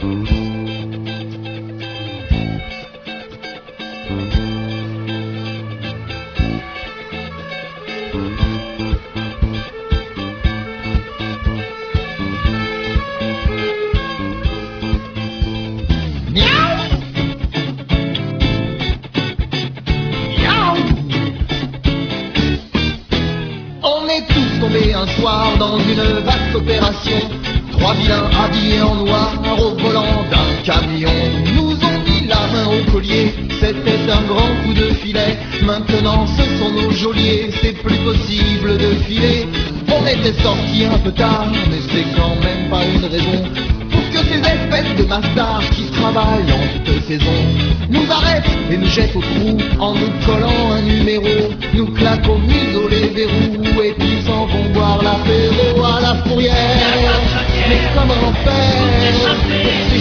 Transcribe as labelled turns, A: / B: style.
A: Tombé un soir dans une vaste opération. Trois vilains habillés en noir au volant d'un camion nous ont mis la main au collier. C'était un grand coup de filet. Maintenant ce sont nos geôliers. C'est plus possible de filer. On était sortis un peu tard, mais c'est quand même pas une raison pour que ces espèces de mastards qui travaillent en toute saison nous arrêtent et nous jettent au trou en nous collant un numéro. Nous claquent au museau les verrous et puis s'en vont boire l'apéro à la fourrière. Mais comment faire?